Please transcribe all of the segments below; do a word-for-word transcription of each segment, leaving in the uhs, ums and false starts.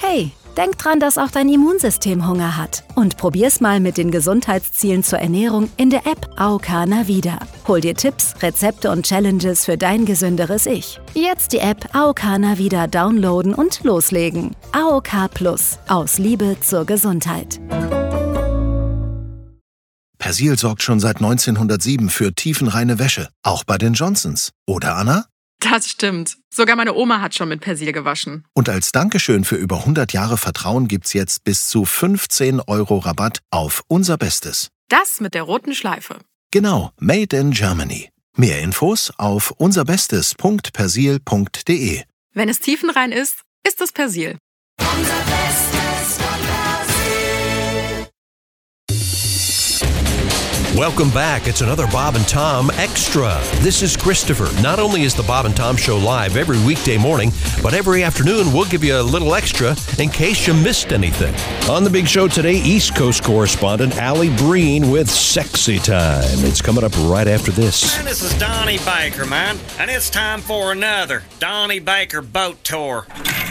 Hey, denk dran, dass auch dein Immunsystem Hunger hat. Und probier's mal mit den Gesundheitszielen zur Ernährung in der App A O K Navida. Hol dir Tipps, Rezepte und Challenges für dein gesünderes Ich. Jetzt die App A O K Navida downloaden und loslegen. A O K Plus. Aus Liebe zur Gesundheit. Persil sorgt schon seit neunzehnhundertsieben für tiefenreine Wäsche. Auch bei den Johnsons. Oder, Anna? Das stimmt. Sogar meine Oma hat schon mit Persil gewaschen. Und als Dankeschön für über hundert Jahre Vertrauen gibt's jetzt bis zu fünfzehn Euro Rabatt auf unser Bestes. Das mit der roten Schleife. Genau, Made in Germany. Mehr Infos auf unserbestes punkt persil punkt de. Wenn es tiefenrein ist, ist es Persil. Unser Bestes von Persil. Welcome back. It's another Bob and Tom Extra. This is Christopher. Not only is the Bob and Tom Show live every weekday morning, but every afternoon we'll give you a little extra in case you missed anything. On the big show today, East Coast correspondent Allie Breen with Sexy Time. It's coming up right after this. And this is Donnie Baker, man, and it's time for another Donnie Baker boat tour.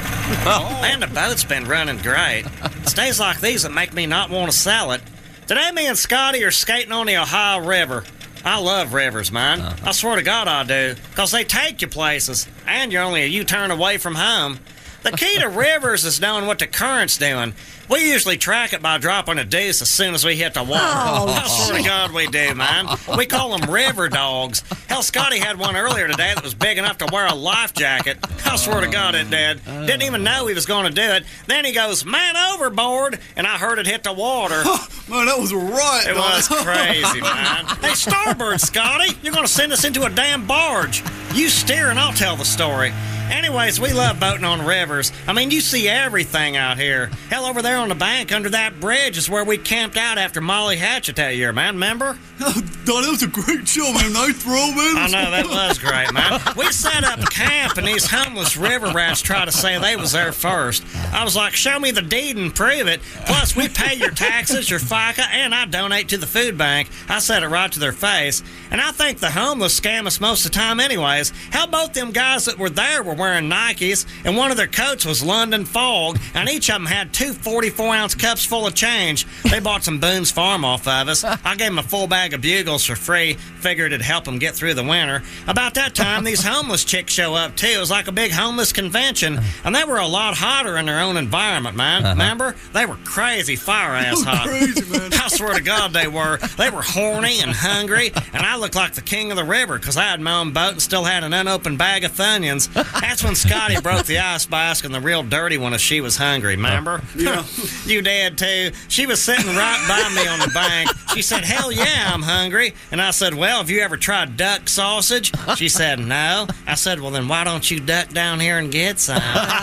Oh, and the boat's been running great. It's days like these that make me not want to sell it. Today, me and Scotty are skating on the Ohio River. I love rivers, man. Uh-huh. I swear to God I do, because they take you places, and you're only a U-turn away from home. The key to rivers is knowing what the current's doing. We usually track it by dropping a deuce as soon as we hit the water. Oh, I swear to God we do, man. We call them river dogs. Hell, Scotty had one earlier today that was big enough to wear a life jacket. I swear to God it did. Didn't even know he was going to do it. Then he goes, man overboard, and I heard it hit the water. Man, that was right. It was crazy, man. Hey, starboard, Scotty. You're going to send us into a damn barge. You steer and I'll tell the story. Anyways, we love boating on rivers. I mean, you see everything out here. Hell, over there on the bank under that bridge is where we camped out after Molly Hatchet that year, man. Remember? Oh, Don, that was a great show, man. Nice throw, man. I know, that was great, man. We set up camp, and these homeless river rats tried to say they was there first. I was like, show me the deed and prove it. Plus, we pay your taxes, your FICA, and I donate to the food bank. I said it right to their face. And I think the homeless scam us most of the time anyways. Hell, both them guys that were there were wearing Nikes, and one of their coats was London Fog, and each of them had two forty-four ounce cups full of change. They bought some Boone's Farm off of us. I gave them a full bag of Bugles for free. Figured it'd help them get through the winter. About that time, these homeless chicks show up, too. It was like a big homeless convention, and they were a lot hotter in their own environment, man. Uh-huh. Remember? They were crazy fire-ass hot. Crazy, man. I swear to God they were. They were horny and hungry, and I looked like the king of the river because I had my own boat and still had an unopened bag of Funyuns. That's when Scotty broke the ice by asking the real dirty one if she was hungry, remember? Yeah. You did, too. She was sitting right by me on the bank. She said, hell yeah, I'm hungry. And I said, well, have you ever tried duck sausage? She said, no. I said, well, then why don't you duck down here and get some?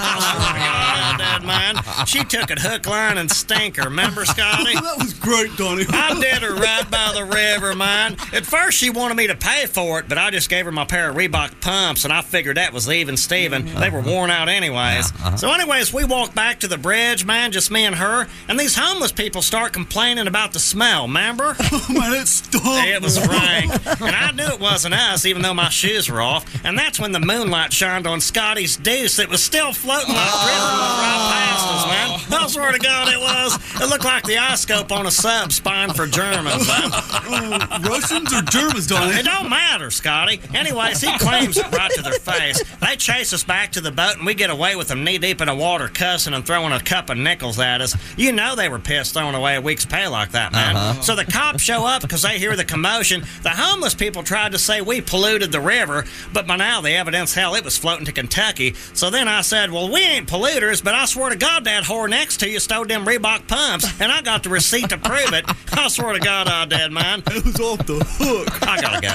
I swear to God, man. She took it hook, line, and stinker. Remember, Scotty? That was great, Donnie. I did her right by the river, man. At first, she wanted me to pay for it, but I just gave her my pair of Reebok pumps, and I figured that was even Steven. They were worn out anyways. Uh-huh. So anyways, we walked back to the bridge, man, just me and her, and these homeless people start complaining about the smell, remember? Oh, man, it stunk. It was rank. And I knew it wasn't us, even though my shoes were off. And that's when the moonlight shined on Scotty's deuce that was still floating like driven right past us, man. I swear to God it was. It looked like the eye scope on a sub spying for Germans, man. Uh, Russians or Germans, Donnie? It don't matter, Scotty. Anyways, he claims it right to their face. They chase us back to the boat, and we get away with them knee-deep in the water cussing and throwing a cup of nickels at us. You know they were pissed throwing away a week's pay like that, man. Uh-huh. So the cops show up because they hear the commotion. The homeless people tried to say we polluted the river, but by now the evidence, hell, it was floating to Kentucky. So then I said, well, we ain't polluters, but I swear to God that whore next to you stole them Reebok pumps, and I got the receipt to prove it. I swear to God I did, man. It was off the hook. I gotta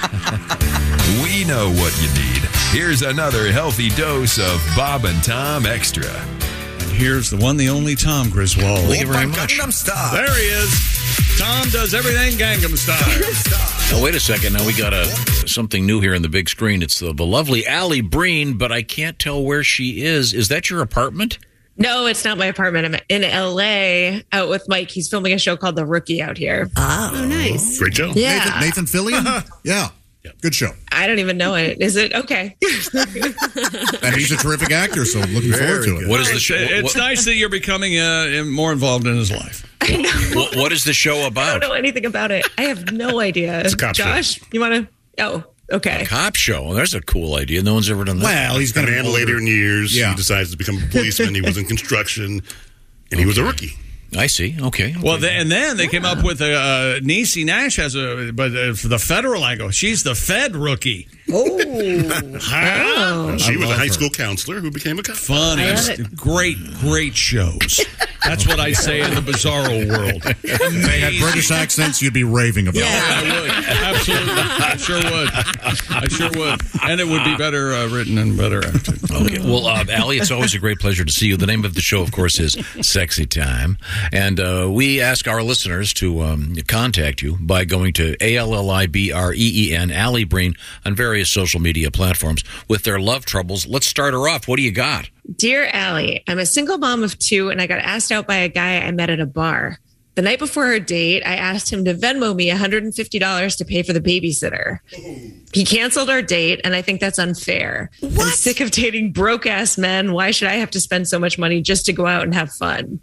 go. We know what you need. Here's another healthy dose of Bob and Tom Extra. And here's the one, the only Tom Griswold. Thank you very much. There he is. Tom does everything Gangnam Style. Now, wait a second. Now we got a something new here on the big screen. It's the, the lovely Allie Breen, but I can't tell where she is. Is that your apartment? No, it's not my apartment. I'm in L A out with Mike. He's filming a show called The Rookie out here. Oh, nice. Great show. Yeah. Nathan, Nathan Fillion? Yeah. Good show. I don't even know it. Is it? Okay. And he's a terrific actor, so looking Very forward to good. it. What is the show? It's what, nice that you're becoming uh, more involved in his life. what, what is the show I about? don't know anything about it. I have no idea. It's a cop show. Josh, you want to? Oh, okay. A cop show. Well, there's a cool idea. No one's ever done that. Well, he's going to And later in years, Yeah. he decides to become a policeman. He was in construction, and he was a rookie. I see. Okay. okay. Well, they, and then they came up with a uh, Niecy Nash has a, but uh, for the federal angle, she's the Fed rookie. Oh, Huh? She I was a love high her. school counselor who became a cop. Fun, I love and great, great shows. That's what I say in the bizarro world. If they had British accents, you'd be raving about it. I would. Absolutely. I sure would. I sure would. And it would be better uh, written and better acted. Okay. Well, uh, Allie, it's always a great pleasure to see you. The name of the show, of course, is Sexy Time. And uh, we ask our listeners to um, contact you by going to A L L I B R E E N, Allie Breen, on various social media platforms with their love troubles. Let's start her off. What do you got? Dear Allie, I'm a single mom of two, and I got asked out by a guy I met at a bar. The night before our date, I asked him to Venmo me one hundred fifty dollars to pay for the babysitter. He canceled our date, and I think that's unfair. I'm sick of dating broke-ass men. Why should I have to spend so much money just to go out and have fun?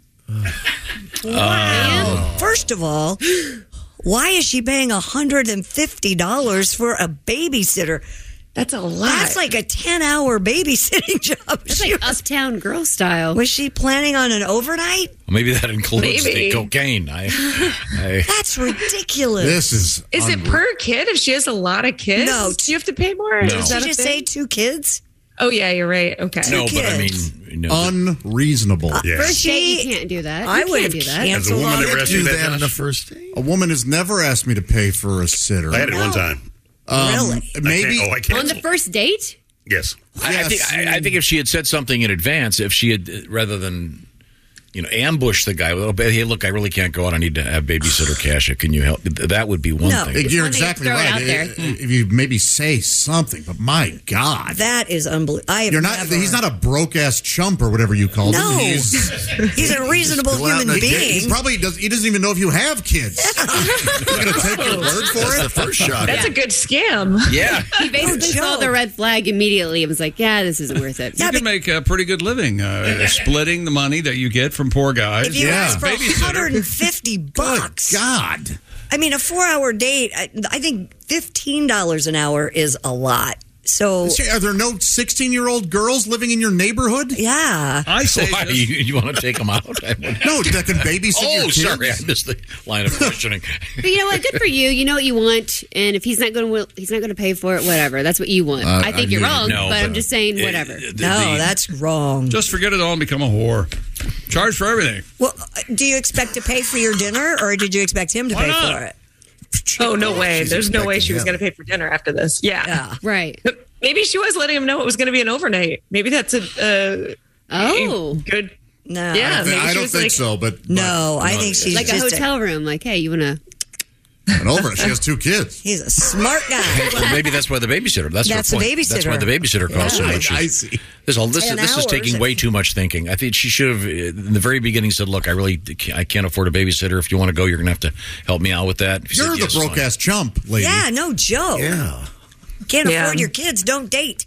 Wow. First of all, why is she paying one hundred fifty dollars for a babysitter? That's a lot. That's like a ten-hour babysitting job. It's like Uptown Girl style. Was she planning on an overnight? Well, maybe that includes Maybe. the cocaine. I, I, That's ridiculous. This is. Is it per kid? If she has a lot of kids, No. do you have to pay more? No. Is Did that she a just thing? say two kids? Oh yeah, you're right. Okay. no, but I mean, kids. you know, Unreasonable. Yeah. First date, She- you can't do that. I You would can't have do that. Has a canceled woman on ever it. asked you Do that, that on Josh? the first date? A woman has never asked me to pay for a sitter. I had it one No. time. Um, Really? Maybe. I can't, oh, I On can't. the first date? Yes. I, I, think, I, I think if she had said something in advance, if she had, uh, rather than, you know, ambush the guy, well, hey, look, I really can't go out. I need to have babysitter cash. Can you help? That would be one No. thing. You're one thing to exactly throw it right. out there. If if you maybe say something, but my God. That is unbelievable. I have You're not. never- He's not a broke ass chump or whatever you called No. him. He's, He's a reasonable go out human and get- he being. probably does. He doesn't even know if you have kids. You're going to take your word for That's it. the first shot. That's a good scam. Yeah. He basically saw joke. the red flag immediately and was like, yeah, this isn't worth it. You can make a pretty good living uh, splitting the money that you get from poor guys. If you Yeah. ask for Babysitter. one hundred fifty bucks, God. I mean, a four-hour date. I, I think fifteen dollars an hour is a lot. So Are there no sixteen-year-old girls living in your neighborhood? yeah, I say Why, just- you, you want to take them out? I would- No, that can babysit your oh, kids. sorry, I missed the line of questioning. But you know what? Good for you. You know what you want, and if he's not going to, he's not going to pay for it. Whatever. That's what you want. Uh, I think I you're mean, wrong, no, but, I'm but- just saying, Uh, whatever. the- no, the- that's wrong. Just forget it all and become a whore. Charge for everything. Well, do you expect to pay for your dinner, or did you expect him to Why pay not? for it? Oh no way! She's There's no way expecting she was him. going to pay for dinner after this. Yeah. Yeah. Right. Maybe she was letting him know it was going to be an overnight. Maybe that's a, uh, Oh. a good. No. Yeah. Maybe I she don't was think like, so, but No, but- I think she's Like a just hotel room. Like, hey, you want to? And over. She has two kids. He's a smart guy. Well, maybe that's why the babysitter. That's, That's her the point. That's babysitter. why the babysitter costs so Yeah. much. I see. This, all, this, ten this is taking hours. way too much thinking. I think she should have, uh, in the very beginning, said, "Look, I really, can't, I can't afford a babysitter. If you want to go, you're going to have to help me out with that." If he You're said, the yes, broke fine. ass chump, lady. Yeah, no joke. Yeah. Can't Yeah. afford your kids. Don't date.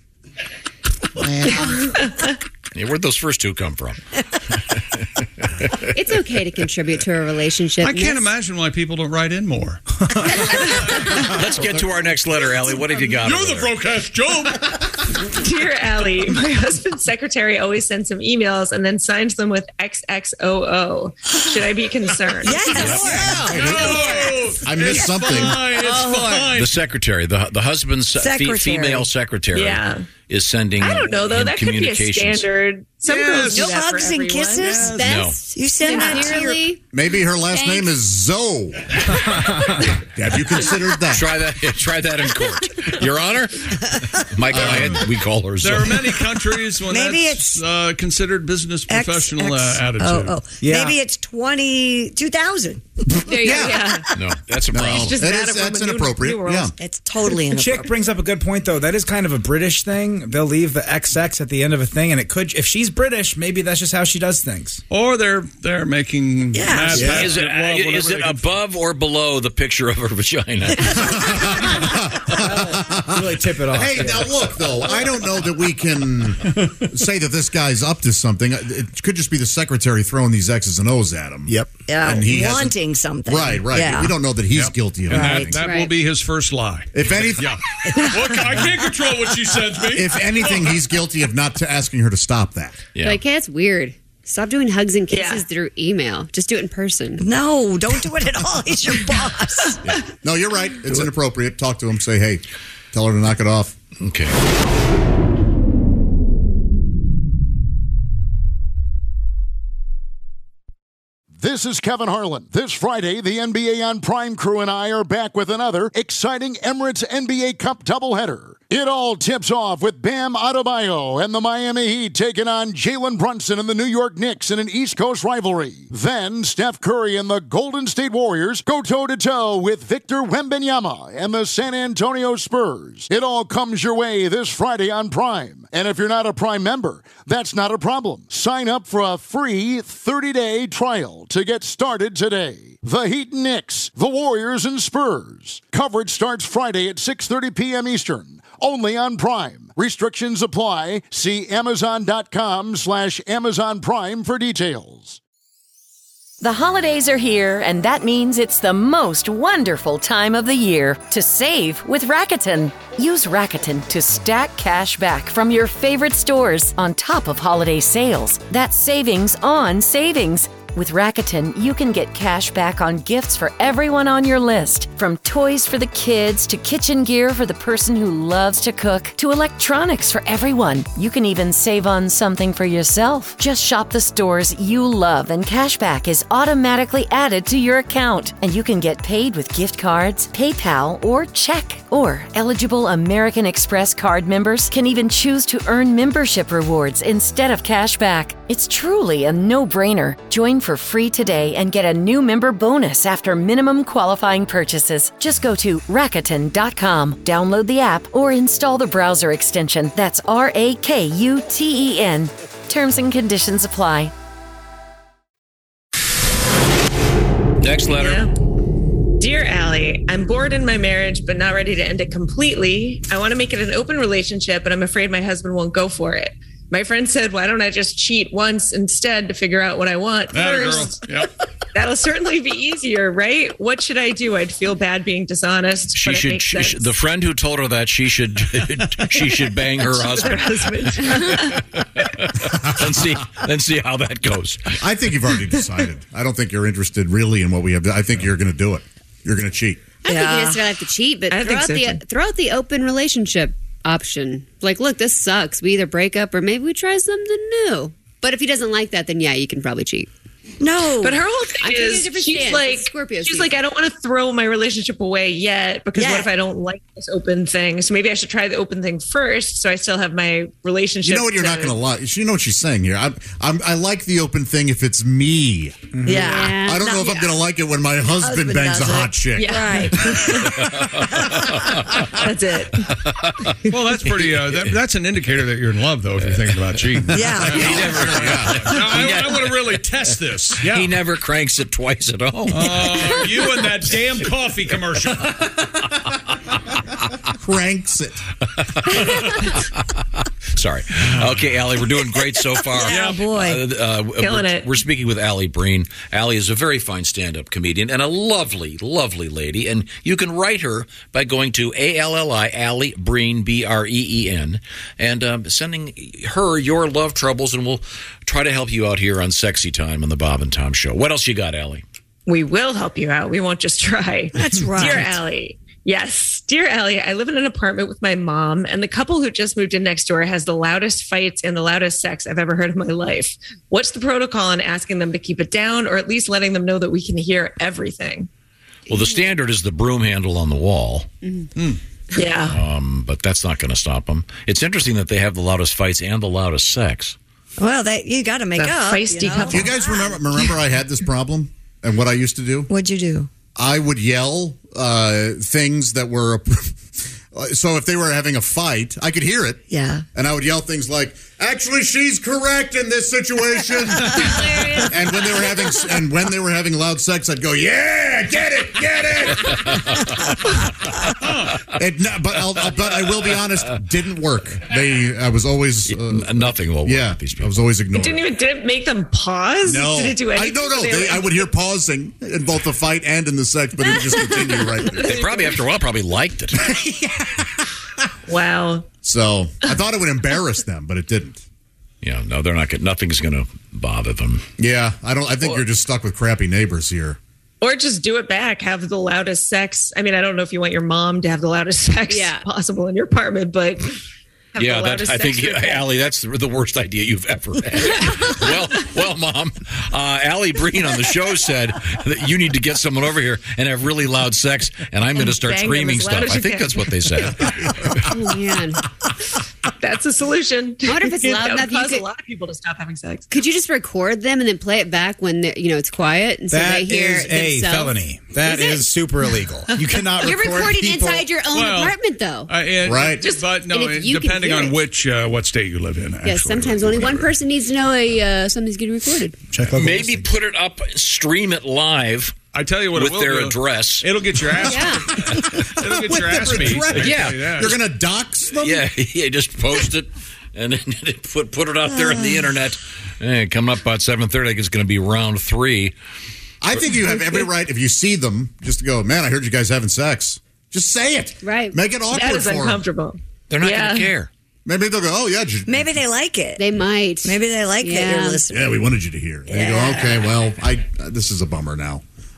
Yeah, where'd those first two come from? It's okay to contribute to a relationship. I can't Yes. imagine why people don't write in more. Let's get to our next letter, Allie. What have you got? You're over the there? broke-ass joke. Dear Allie, my husband's secretary always sends him emails and then signs them with X X O O. Should I be concerned? Yes. I missed It's something. Fine, it's Oh. fine. The secretary, the the husband's fe- Secretary. female secretary, Yeah. is sending. I don't know though. him That could be a communications. standard. Some Yes. girls do No that for hugs and everyone. kisses? No. Best. You send that to your... Sincerely. Maybe her last Thanks. name is Zoe. Have you considered that? Try that. Try that in court, Your Honor. My client, we call her. There are Zoe. many countries when Maybe that's uh, considered business X, professional X, uh, attitude. Oh, oh. Yeah. Maybe it's twenty two thousand. There you go. Yeah. No, that's a problem. He's just That mad is- at that's women who- inappropriate. who are Yeah. also- It's totally The chick inappropriate. brings up a good point, though. That is kind of a British thing. They'll leave the X X at the end of a thing, and it could, if she's British, maybe that's just how she does things. Or they're they're making Yeah. mad Yeah. passionate Is it, love, is whatever it they can- above or below the picture of her vagina? really tip it off. Hey, yeah. now look, though, I don't know that we can say that this guy's up to something. It could just be the secretary throwing these X's and O's at him. Yep. Yeah, And he hasn't- wanting something. Right, right. Yeah. We don't know that he's Yep. guilty of And anything. that, that will Right. be his first lie. If anything, Yeah. Well, I can't control what she sends me. if anything, he's guilty of not to asking her to stop that. Yeah. Like, hey, it's weird. Stop doing hugs and kisses Yeah. through email. Just do it in person. No, don't do it at all. He's your boss. No, you're right. It's inappropriate. Talk to him. Say, hey, tell her to knock it off. Okay. This is Kevin Harlan. This Friday, the N B A on Prime crew and I are back with another exciting Emirates N B A Cup doubleheader. It all tips off with Bam Adebayo and the Miami Heat taking on Jalen Brunson and the New York Knicks in an East Coast rivalry. Then Steph Curry and the Golden State Warriors go toe-to-toe with Victor Wembanyama and the San Antonio Spurs. It all comes your way this Friday on Prime. And if you're not a Prime member, that's not a problem. Sign up for a free thirty-day trial to get started today. The Heat and Knicks, the Warriors and Spurs. Coverage starts Friday at six thirty p.m. Eastern. Only on Prime. Restrictions apply. See Amazon.com slash Amazon Prime for details. The holidays are here, and that means it's the most wonderful time of the year to save with Rakuten. Use Rakuten to stack cash back from your favorite stores on top of holiday sales. That's savings on savings. With Rakuten, you can get cash back on gifts for everyone on your list, from toys for the kids to kitchen gear for the person who loves to cook to electronics for everyone. You can even save on something for yourself. Just shop the stores you love and cashback is automatically added to your account. And you can get paid with gift cards, PayPal, or check. Or eligible American Express card members can even choose to earn membership rewards instead of cashback. It's truly a no-brainer. Join for free today and get a new member bonus after minimum qualifying purchases. Just go to Rakuten dot com, download the app, or install the browser extension. That's R A K U T E N. Terms and conditions apply. Next letter. Yeah. Dear Allie, I'm bored in my marriage, but not ready to end it completely. I want to make it an open relationship, but I'm afraid my husband won't go for it. My friend said, why don't I just cheat once instead to figure out what I want first? Yep. That'll certainly be easier, right? What should I do? I'd feel bad being dishonest. She but it should. makes She, sense. the friend who told her that she should. she should bang her husband. and see. Then see how that goes. I think you've already decided. I don't think you're interested really in what we have. I think you're going to do it. You're going to cheat. I think you just gotta have to cheat, but I throw think out so, the too. throw out the open relationship option. Like, look, this sucks. We either break up or maybe we try something new. But if he doesn't like that, then yeah, you can probably cheat. No, But her whole thing I'm taking a is different she's stance. like, It's Scorpio she's season. like, I don't want to throw my relationship away yet because Yeah. what if I don't like this open thing? So maybe I should try the open thing first, so I still have my relationship. You know what? You're to- not going to like. You know what she's saying here. I'm, I'm, I like the open thing if it's me. Yeah. I don't know if I'm going to like it when my husband, Husband bangs a does it. hot chick. Yeah. Right. That's it. Well, that's pretty. Uh, that, that's an indicator that you're in love, though. If you're thinking about cheating. Yeah. He never. Now, I, I want to really test this. Yeah. He never cranks it twice at all. Uh, you and that damn coffee commercial. Cranks it. Sorry. Okay, Allie, we're doing great so far. Yeah, boy. Uh, uh, Killing we're, it. We're speaking with Allie Breen. Allie is a very fine stand-up comedian and a lovely, lovely lady. And you can write her by going to A L L I, Allie Breen, B R E E N, and um, sending her your love troubles, and we'll try to help you out here on Sexy Time on the Bob and Tom Show. What else you got, Allie? We will help you out. We won't just try. That's right. Dear Allie. Yes. Dear Allie, I live in an apartment with my mom, and the couple who just moved in next door has the loudest fights and the loudest sex I've ever heard in my life. What's the protocol in asking them to keep it down, or at least letting them know that we can hear everything? Well, the standard is the broom handle on the wall. Yeah. Um, but that's not going to stop them. It's interesting that they have the loudest fights and the loudest sex. Well, that you got to make The up. feisty you know? couple. Do you guys remember? Remember, I had this problem, and what I used to do? What'd you do? I would yell uh, things that were. So if they were having a fight, I could hear it. Yeah. And I would yell things like, actually, she's correct in this situation. and when they were having and when they were having loud sex, I'd go, "Yeah, get it, get it." it no, but I'll, I'll, but I will be honest, didn't work. They, I was always uh, nothing will work. Yeah, I was always It ignored. didn't even did it make them pause? No, Did it do I anything? no no. They They, were- I would hear pausing in both the fight and in the sex, but it would just continue right there. They probably, after a while, probably liked it. Wow. So I thought it would embarrass them, but it didn't. Yeah, no, they're not. Gonna, nothing's going to bother them. Yeah, I don't. I think you're just stuck with crappy neighbors here. Or just do it back. Have the loudest sex. I mean, I don't know if you want your mom to have the loudest sex possible in your apartment, but have Yeah, the that, loudest I think, sex with them. Allie, that's the, the worst idea you've ever had. well, well, Mom, uh, Allie Breen on the show said that you need to get someone over here and have really loud sex, and I'm going to start bang them screaming as loud stuff. as I you think can. that's what they said. Oh, man. That's a solution. I wonder if it's loud That would enough you cause could- a lot of people to stop having sex. Could you just record them and then play it back when the- you know it's quiet and so That they hear is a themselves? felony. That Is it? is super illegal. You cannot You're record recording people. inside your own Well, apartment, though. Uh, and- Right. Just, but no, and if you can depending hear on it. which uh, what state you live in. Actually. Yes, sometimes only one person needs to know a uh, something's getting recorded. Check local Maybe put it up, stream it live. I tell you what, with it will their do. address. It'll get your ass. Yeah. It'll get With your their ass beat. address. I can Yeah. tell you that. You're gonna dox them? Yeah, yeah, just post it and then put put it out there on the internet. Eh, coming up about seven thirty, I think it's going to be round three. I think you have every right if you see them just to go, man, I heard you guys having sex. Just say it. Right. Make it awkward That is for them. uncomfortable. They're not Yeah. going to care. Maybe they'll go, oh, yeah. did you- Maybe they like it. They might. Maybe they like that Yeah. you're listening. Yeah, we wanted you to hear. And you go, okay, well, I uh, this is a bummer now.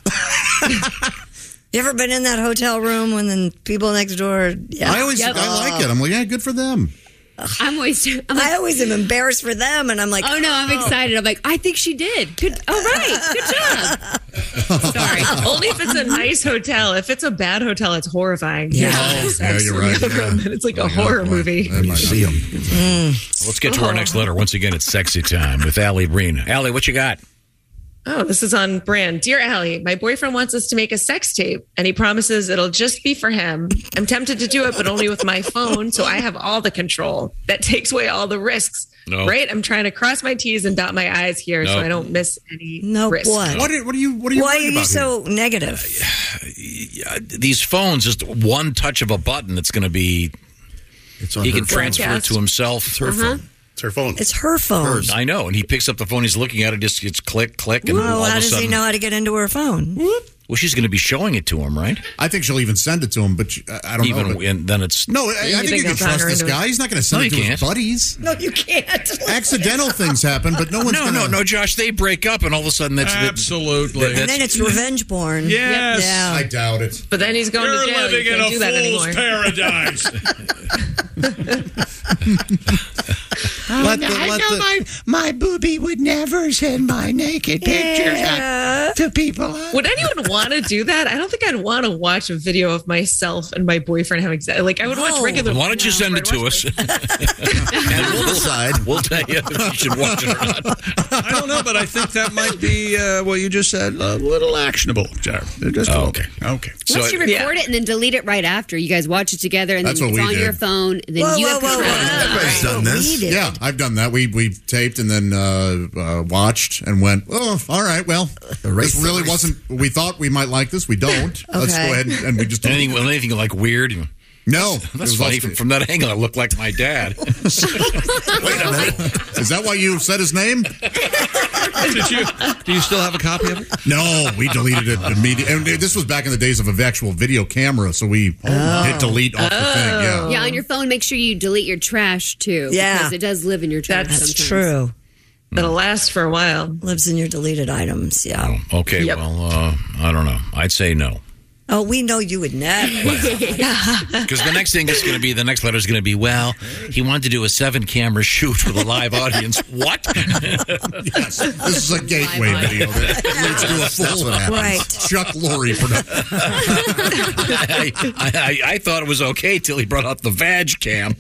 You ever been in that hotel room when the people next door? Yeah. I always, Yep. I like it. I'm like, yeah, good for them. I'm always. I'm like, I always am embarrassed for them, and I'm like, oh no, I'm excited. I'm like, I think she did. Good. All right. Good job. Sorry. Only if it's a nice hotel. If it's a bad hotel, it's horrifying. Yeah. Oh, yeah, you're right. Yeah. It's like a Oh, horror boy. movie. That might See not 'em. be- Let's get to our next letter. Once again, it's Sexy Time with Allie Breen. Allie, what you got? Oh, this is on brand. Dear Allie, my boyfriend wants us to make a sex tape and he promises it'll just be for him. I'm tempted to do it, but only with my phone. So I have all the control. That takes away all the risks. No. Right? I'm trying to cross my T's and dot my I's here so No. I don't miss any no, risk. what? What are, what are you, what are you Why are worried you about so negative? Uh, these phones, just one touch of a button, it's going to be. It's on he her can phone. transfer it Broadcast. to himself. It's her phone. It's her phone. It's her phone. I know, and he picks up the phone. He's looking at it. Just it's click, click, and Well, all how of a does sudden, he know how to get into her phone? well, she's going to be showing it to him, right? I think she'll even send it to him, but uh, I don't Even know. but- and then it's no, I, I You think think you can he'll talk trust her this into it? guy. He's not going to send No, it to you his can't. buddies. No, you can't. Accidental things happen, but no one's no, gonna... no, no, Josh. They break up, and all of a sudden that's Absolutely. that- And then it's revenge porn. Yes. Yeah. I doubt it. But then he's going You're to jail. living You in can't a do that fool's anymore. paradise. Let the, let the, my, my booby would never send my naked pictures Yeah. out to people. Would anyone want to do that? I don't think I'd want to watch a video of myself and my boyfriend having sex. Like I would watch No. regular. Why don't you No, send I'd it to watch us? and we'll decide. We'll tell you if you should watch it or not. I don't know, but I think that might be uh, what you just said. A little actionable, Jared. Just a Oh, little. okay. Okay. So Once you it- record it and then delete it right after, you guys watch it together and That's then what it's we on your did. phone. And then Whoa, you whoa, have whoa, control. whoa. Everybody's done this. We did. Yeah, I've done that. We we taped and then uh, uh, watched and went, oh, all right, well, this really wasn't, we thought we might like this. We don't. Let's Okay. go ahead and, and we just anything, anything like weird. You know, No. that's it was funny. all- From, from that angle, I look like my dad. Wait a minute. Is that why you said his name? Did you? Do you still have a copy of it? No, we deleted it immediately. And this was back in the days of an actual video camera, so we hit delete off the thing. Yeah. Yeah, on your phone, make sure you delete your trash too. Yeah. Because it does live in your trash That's sometimes. True. It'll last for a while. Lives in your deleted items. Yeah. Okay, Yep. well, uh, I don't know. I'd say no. Oh, we know you would never. Because the next thing is going to be, the next letter is going to be, well, he wanted to do a seven camera shoot with a live audience. What? Yes. This is a gateway video that leads to a full Right. Chuck Lorre production. I, I, I thought it was okay till he brought out the Vag cam.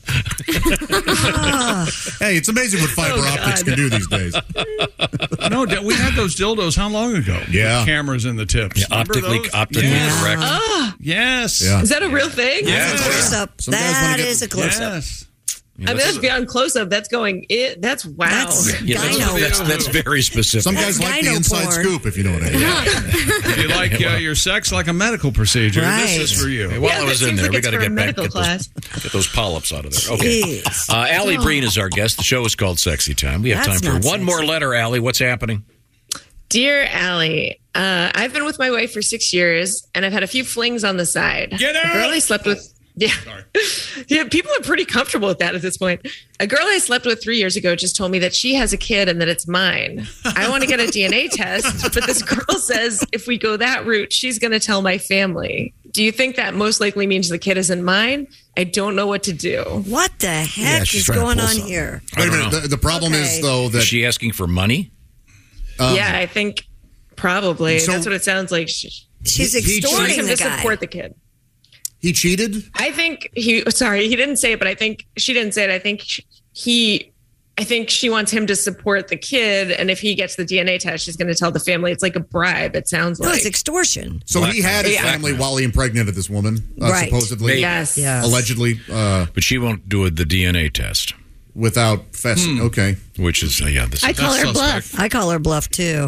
Hey, it's amazing what fiber Oh, optics God. can do these days. No, we had those dildos how long ago? Yeah. With cameras in the tips. Yeah, Remember optically, those? optically Yes. correct. Ah, Yes. Yeah. is that a real thing? Yes. Close up. Some guys wanna That get- is a close up. Yes. I mean, that's beyond close up. That's going. It. That's wow. That's Yeah, that's, that's, that's very specific. Some guys like the inside scoop, if you know what I mean. You like uh, your sex like a medical procedure. This is for you. Hey, while I was in there, we got to get back get those, get those polyps out of there. Okay. Jeez. Uh, Allie Oh. Breen is our guest. The show is called Sexy Time. We have That's time for not one sexy. more letter, Allie. What's happening? Dear Allie, uh, I've been with my wife for six years, and I've had a few flings on the side. Get out! A girl I slept with. Yeah. Yeah, people are pretty comfortable with that at this point. A girl I slept with three years ago just told me that she has a kid and that it's mine. I want to get a D N A test, but this girl says if we go that route, she's going to tell my family. Do you think that most likely means the kid isn't mine? I don't know what to do. What the heck is going on here? Wait a minute. The, the problem Okay. is, though, that. Is she asking for money? Um, yeah, I think probably. so- That's what it sounds like. She, She's He- he extorting wants him the to guy. support the kid. He cheated? I think he, sorry, he didn't say it, but I think she didn't say it. I think sh- he, I think she wants him to support the kid. And if he gets the D N A test, she's going to tell the family. It's like a bribe, it sounds No, like. it's extortion. So he had his Yeah. family while he impregnated this woman, uh, Right. supposedly. Yes. Yes. Allegedly. Uh, But she won't do the D N A test, without fessing. Okay. which is, uh, yeah, this I is call her suspect. bluff. I call her bluff too.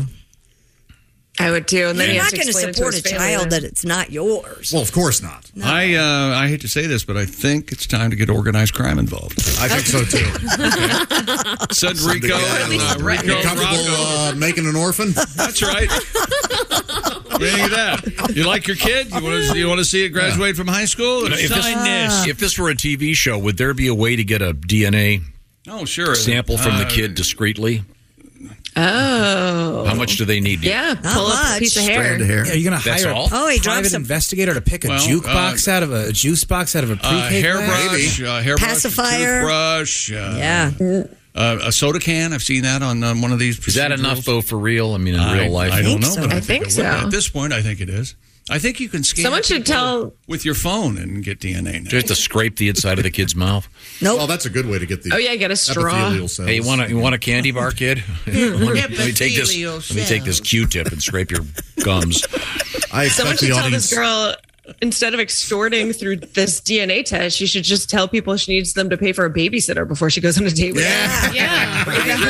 I would too. And then You're he has not to going to explain it support to a his family. child that it's not yours. Well, of course not. I uh, I hate to say this, but I think it's time to get organized crime involved. I think so too. Said Rico and uh, Rico You're and comfortable Rocco. uh, making an orphan? That's right. What do you think of that? You like your kid? You want to you want to see it graduate from high school? If It's this, sign this. if this were a T V show, would there be a way to get a D N A Oh, sure. sample from the Uh, kid discreetly? Oh. How much do they need? Yeah, pull up a much. piece of hair. Strand of hair. Are you going to That's hire all? a Oh, he dropped private some- investigator to pick a Well, jukebox out of a, a juice box out of a Uh, pre-K hairbrush, uh, hairbrush, Pacifier. toothbrush, uh, Yeah. uh, a soda can. I've seen that on um, one of these. Is that enough, procedurals. though, for real? I mean, in I, real life? I don't think know, so. but I, I think it so. would. At this point, I think it is. I think you can scan Someone should people tell- with your phone and get D N A now. Do you have to scrape the inside of the kid's mouth? Nope. Well, that's a good way to get the Oh, yeah, get a straw. epithelial cells. Hey, you want a you want a candy bar, kid? let, me, let me take this. Epithelial Let me take this cells. Q-tip and scrape your gums. I Someone expect should the tell audience. this girl, instead of extorting through this D N A test, she should just tell people she needs them to pay for a babysitter before she goes on a date with them. Yeah.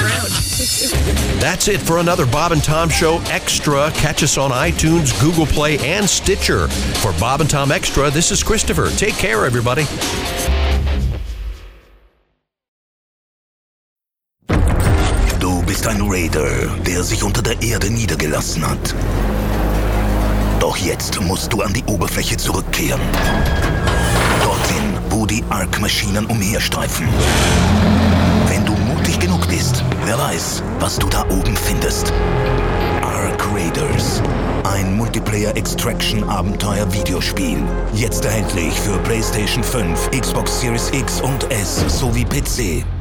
That's it for another Bob and Tom Show Extra. Catch us on iTunes, Google Play, and Stitcher. For Bob and Tom Extra, this is Christopher. Take care, everybody. Du bist ein Raider, der sich unter der Erde niedergelassen hat. Doch jetzt musst du an die Oberfläche zurückkehren. Dorthin, wo die Ark-Maschinen umherstreifen. Wenn du mutig genug bist, wer weiß, was du da oben findest. Ark Raiders. Ein Multiplayer-Extraction-Abenteuer-Videospiel. Jetzt erhältlich für PlayStation fünf, Xbox Series X und S sowie P C.